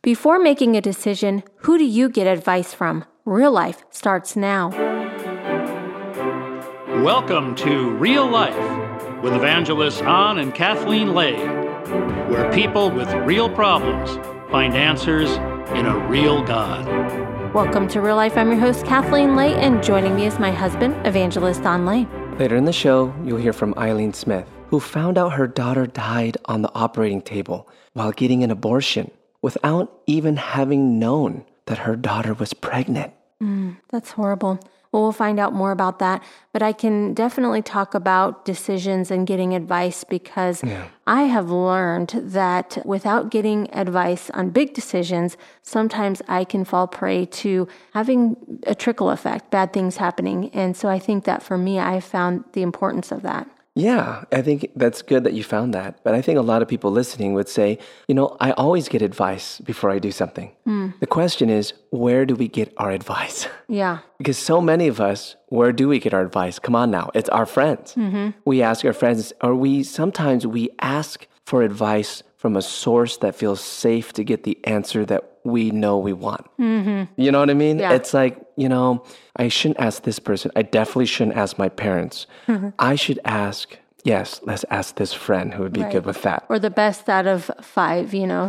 Before making a decision, who do you get advice from? Real Life starts now. Welcome to Real Life with Evangelists An and Kathleen Lay, where people with real problems find answers in a real God. Welcome to Real Life. I'm your host, Kathleen Lay, and joining me is my husband, Evangelist An Lay. Later in the show, you'll hear from Eileen Smith, who found out her daughter died on the operating table while getting an abortion without even having known that her daughter was pregnant. That's horrible. Well, we'll find out more about that, but I can definitely talk about decisions and getting advice because I have learned that without getting advice on big decisions, sometimes I can fall prey to having a trickle effect, bad things happening. And so I think that for me, I found the importance of that. Yeah, I think that's good that you found that. But I think a lot of people listening would say, I always get advice before I do something. The question is, where do we get our advice? Yeah. Because so many of us, where do we get our advice? Come on now, it's our friends. We ask our friends, or sometimes we ask for advice from a source that feels safe to get the answer that we know we want. You know what I mean? Yeah. It's like, I shouldn't ask this person. I definitely shouldn't ask my parents. I should ask, let's ask this friend who would be good with that. Or the best out of 5,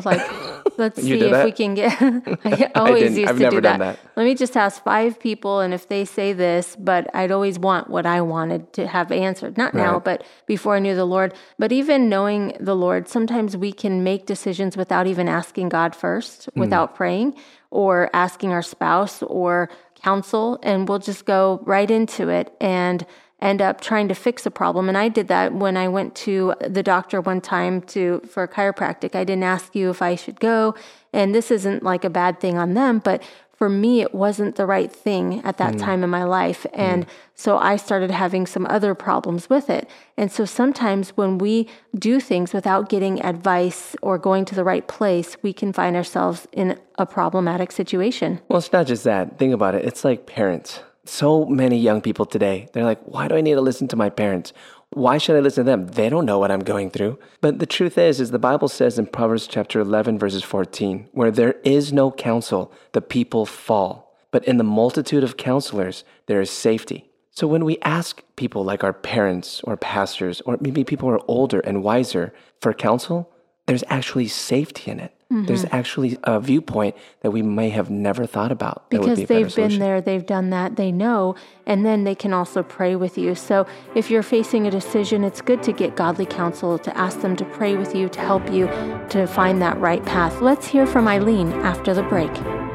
let's see if we can get, I always used I've to never do done that. that. Let me just ask 5 people, and if they say this, but I'd always want what I wanted to have answered. Not now, but before I knew the Lord. But even knowing the Lord, sometimes we can make decisions without even asking God first, without praying, or asking our spouse or counsel, and we'll just go right into it and end up trying to fix a problem. And I did that when I went to the doctor one time for a chiropractic. I didn't ask you if I should go, and this isn't like a bad thing on them, but for me, it wasn't the right thing at that time in my life. And so I started having some other problems with it. And so sometimes when we do things without getting advice or going to the right place, we can find ourselves in a problematic situation. Well, it's not just that. Think about it. It's like parents. So many young people today, they're like, why do I need to listen to my parents? Why should I listen to them? They don't know what I'm going through. But the truth is the Bible says in Proverbs chapter 11, verses 14, where there is no counsel, the people fall. But in the multitude of counselors, there is safety. So when we ask people like our parents or pastors, or maybe people who are older and wiser for counsel, there's actually safety in it. There's actually a viewpoint that we may have never thought about. Because they've been there, they've done that, they know, and then they can also pray with you. So if you're facing a decision, it's good to get godly counsel, to ask them to pray with you, to help you to find that right path. Let's hear from Eileen after the break.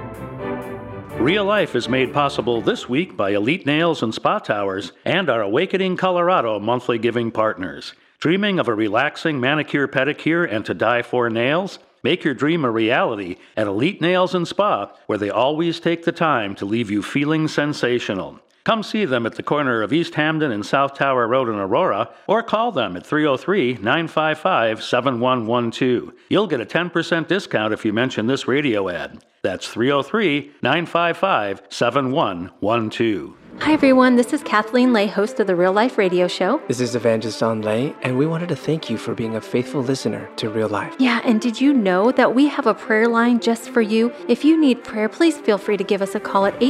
Real Life is made possible this week by Elite Nails and Spa Towers and our Awakening Colorado monthly giving partners. Dreaming of a relaxing manicure, pedicure, and to die for nails? Make your dream a reality at Elite Nails and Spa, where they always take the time to leave you feeling sensational. Come see them at the corner of East Hamden and South Tower Road in Aurora, or call them at 303-955-7112. You'll get a 10% discount if you mention this radio ad. That's 303-955-7112. Hi, everyone. This is Kathleen Lay, host of the Real Life Radio Show. This is Evangelist An Lay, and we wanted to thank you for being a faithful listener to Real Life. Yeah, and did you know that we have a prayer line just for you? If you need prayer, please feel free to give us a call at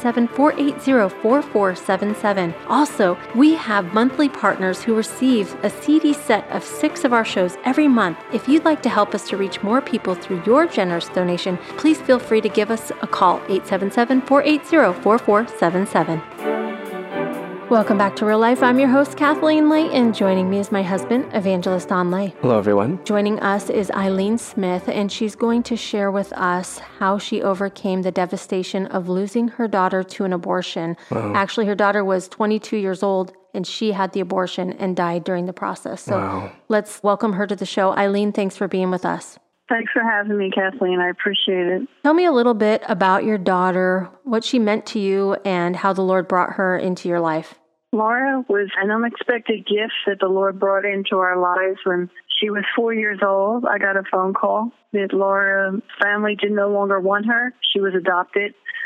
877-480-4477. Also, we have monthly partners who receive a CD set of 6 of our shows every month. If you'd like to help us to reach more people through your generous donation, please feel free to give us a call, 877-480-4477. Welcome back to Real Life. I'm your host, Kathleen Lay, and joining me is my husband, Evangelist An Lay. Hello, everyone. Joining us is Eileen Smith, and she's going to share with us how she overcame the devastation of losing her daughter to an abortion. Wow. Actually, her daughter was 22 years old, and she had the abortion and died during the process. So Let's welcome her to the show. Eileen, thanks for being with us. Thanks for having me, Kathleen. I appreciate it. Tell me a little bit about your daughter, what she meant to you, and how the Lord brought her into your life. Laura was an unexpected gift that the Lord brought into our lives. When she was 4 years old, I got a phone call that Laura's family did no longer want her. She was adopted.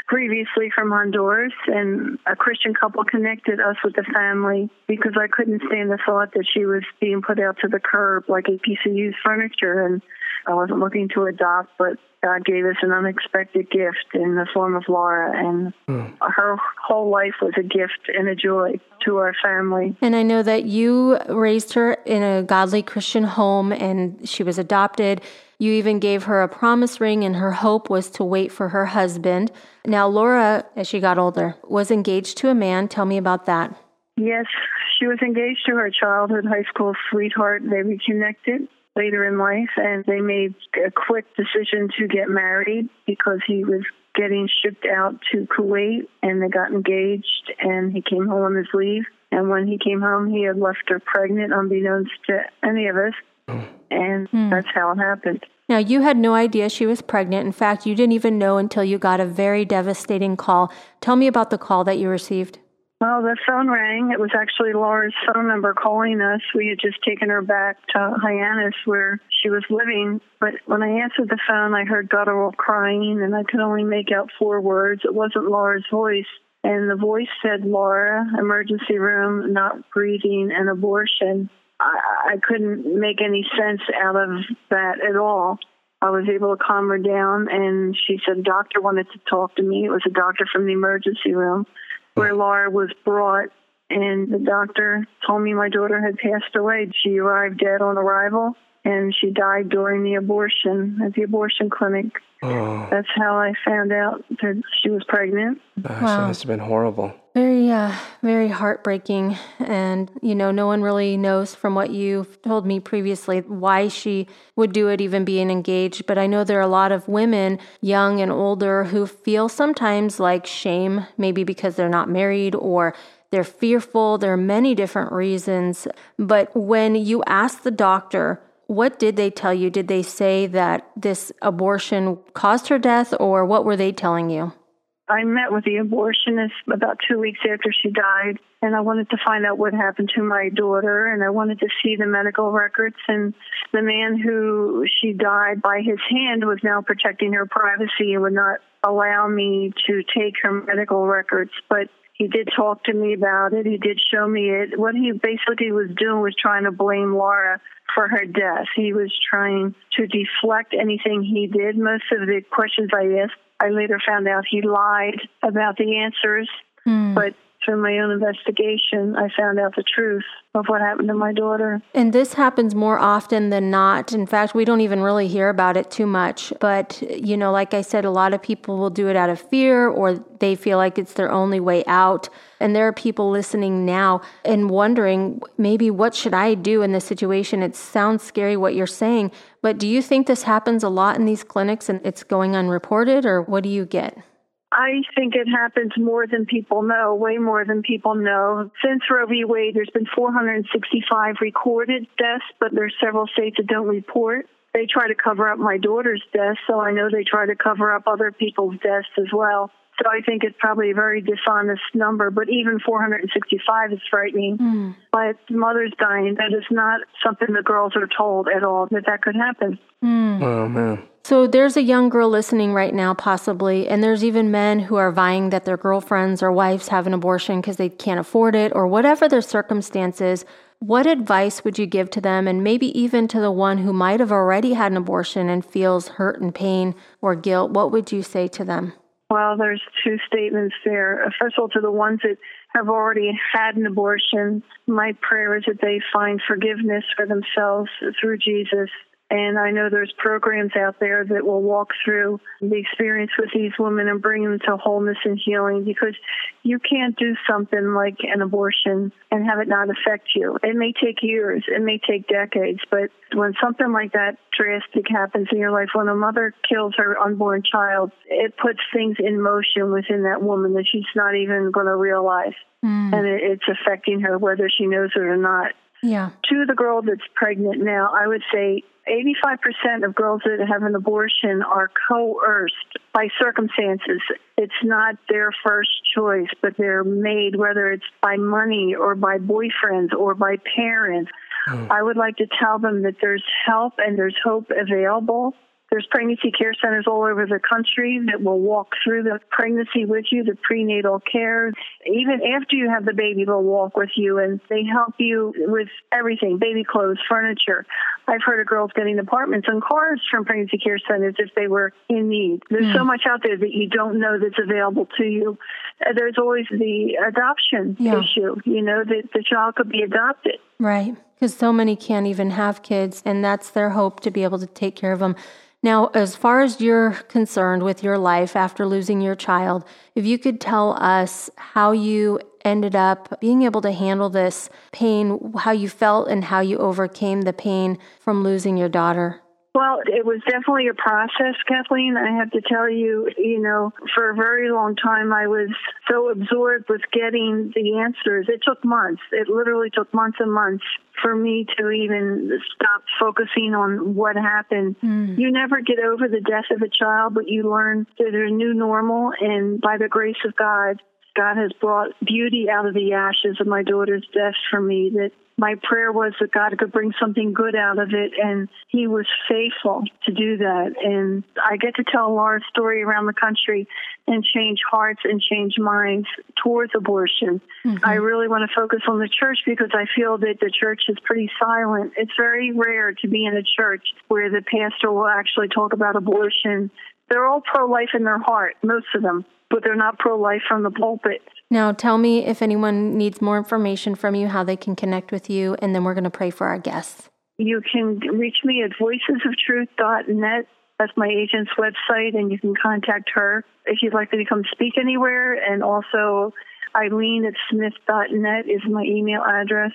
previously from Honduras, and a Christian couple connected us with the family because I couldn't stand the thought that she was being put out to the curb like a piece of used furniture, and I wasn't looking to adopt, but God gave us an unexpected gift in the form of Laura, and her whole life was a gift and a joy to our family. And I know that you raised her in a godly Christian home, and she was adopted. You even gave her a promise ring, and her hope was to wait for her husband. Now, Laura, as she got older, was engaged to a man. Tell me about that. Yes, she was engaged to her childhood high school sweetheart. They reconnected later in life, and they made a quick decision to get married because he was getting shipped out to Kuwait, and they got engaged, and he came home on his leave. And when he came home, he had left her pregnant, unbeknownst to any of us, and that's how it happened. Now, you had no idea she was pregnant. In fact, you didn't even know until you got a very devastating call. Tell me about the call that you received. Well, the phone rang. It was actually Laura's phone number calling us. We had just taken her back to Hyannis where she was living. But when I answered the phone, I heard guttural crying, and I could only make out 4 words. It wasn't Laura's voice. And the voice said, Laura, emergency room, not breathing, and abortion. I couldn't make any sense out of that at all. I was able to calm her down, and she said, a doctor wanted to talk to me. It was a doctor from the emergency room where Laura was brought, and the doctor told me my daughter had passed away. She arrived dead on arrival, and she died during the abortion at the abortion clinic. Oh. That's how I found out that she was pregnant. Gosh, wow. That must have been horrible. Very, very heartbreaking. And, no one really knows from what you've told me previously why she would do it, even being engaged. But I know there are a lot of women, young and older, who feel sometimes like shame, maybe because they're not married or they're fearful. There are many different reasons. But when you ask the doctor, what did they tell you? Did they say that this abortion caused her death, or what were they telling you? I met with the abortionist about 2 weeks after she died, and I wanted to find out what happened to my daughter, and I wanted to see the medical records. And the man who she died by his hand was now protecting her privacy and would not allow me to take her medical records. But he did talk to me about it. He did show me it. What he basically was doing was trying to blame Laura for her death. He was trying to deflect anything he did. Most of the questions I asked, I later found out he lied about the answers. But through my own investigation, I found out the truth of what happened to my daughter. And this happens more often than not. In fact, we don't even really hear about it too much. But, like I said, a lot of people will do it out of fear, or they feel like it's their only way out. And there are people listening now and wondering, maybe what should I do in this situation? It sounds scary what you're saying, but do you think this happens a lot in these clinics and it's going unreported, or what do you get? I think it happens more than people know, way more than people know. Since Roe v. Wade, there's been 465 recorded deaths, but there's several states that don't report. They try to cover up my daughter's death, so I know they try to cover up other people's deaths as well. So I think it's probably a very dishonest number, but even 465 is frightening. But mothers dying, that is not something the girls are told at all, that could happen. Oh, man. So there's a young girl listening right now, possibly, and there's even men who are vying that their girlfriends or wives have an abortion because they can't afford it, or whatever their circumstances. What advice would you give to them, and maybe even to the one who might have already had an abortion and feels hurt and pain or guilt? What would you say to them? Well, there's 2 statements there. First of all, to the ones that have already had an abortion, my prayer is that they find forgiveness for themselves through Jesus. And I know there's programs out there that will walk through the experience with these women and bring them to wholeness and healing, because you can't do something like an abortion and have it not affect you. It may take years, it may take decades, but when something like that drastic happens in your life, when a mother kills her unborn child, it puts things in motion within that woman that she's not even going to realize. And it's affecting her whether she knows it or not. Yeah. To the girl that's pregnant now, I would say 85% of girls that have an abortion are coerced by circumstances. It's not their first choice, but they're made, whether it's by money or by boyfriends or by parents. I would like to tell them that there's help and there's hope available, There's pregnancy care centers all over the country that will walk through the pregnancy with you, the prenatal care. Even after you have the baby, they'll walk with you, and they help you with everything, baby clothes, furniture. I've heard of girls getting apartments and cars from pregnancy care centers if they were in need. There's so much out there that you don't know that's available to you. There's always the adoption issue, that the child could be adopted. Right, because so many can't even have kids, and that's their hope, to be able to take care of them. Now, as far as you're concerned with your life after losing your child, if you could tell us how you ended up being able to handle this pain, how you felt and how you overcame the pain from losing your daughter. Well, it was definitely a process, Kathleen. I have to tell you, for a very long time, I was so absorbed with getting the answers. It took months. It literally took months and months for me to even stop focusing on what happened. You never get over the death of a child, but you learn that there's a new normal, and by the grace of God, God has brought beauty out of the ashes of my daughter's death for me, that my prayer was that God could bring something good out of it, and He was faithful to do that. And I get to tell Laura's story around the country and change hearts and change minds towards abortion. I really want to focus on the church because I feel that the church is pretty silent. It's very rare to be in a church where the pastor will actually talk about abortion. They're all pro-life in their heart, most of them, but they're not pro-life from the pulpit. Now, tell me if anyone needs more information from you, how they can connect with you, and then we're going to pray for our guests. You can reach me at voicesoftruth.net. That's my agent's website, and you can contact her if you'd like me to come speak anywhere. And also, Eileen@smith.net is my email address,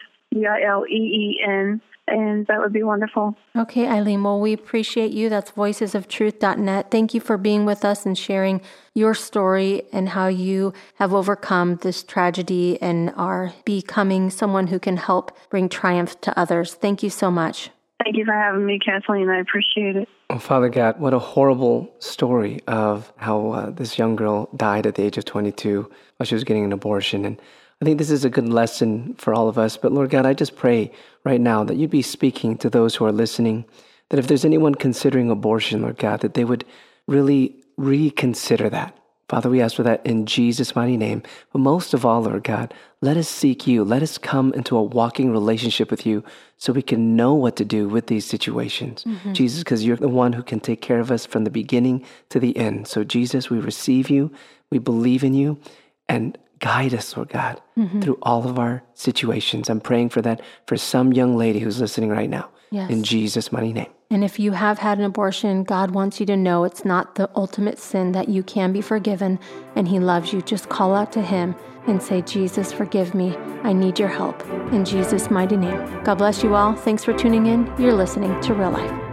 EILEEN, and that would be wonderful. Okay, Eileen, well, we appreciate you. That's voicesoftruth.net. Thank you for being with us and sharing your story and how you have overcome this tragedy and are becoming someone who can help bring triumph to others. Thank you so much. Thank you for having me, Kathleen. I appreciate it. Oh, Father God, what a horrible story of how this young girl died at the age of 22 while she was getting an abortion. And I think this is a good lesson for all of us. But Lord God, I just pray right now that you'd be speaking to those who are listening, that if there's anyone considering abortion, Lord God, that they would really reconsider that. Father, we ask for that in Jesus' mighty name. But most of all, Lord God, let us seek you. Let us come into a walking relationship with you so we can know what to do with these situations. Jesus, because you're the one who can take care of us from the beginning to the end. So Jesus, we receive you, we believe in you, and guide us, Lord God, through all of our situations. I'm praying for that for some young lady who's listening right now. Yes. In Jesus' mighty name. And if you have had an abortion, God wants you to know it's not the ultimate sin, that you can be forgiven, and He loves you. Just call out to Him and say, Jesus, forgive me. I need your help. In Jesus' mighty name. God bless you all. Thanks for tuning in. You're listening to Real Life.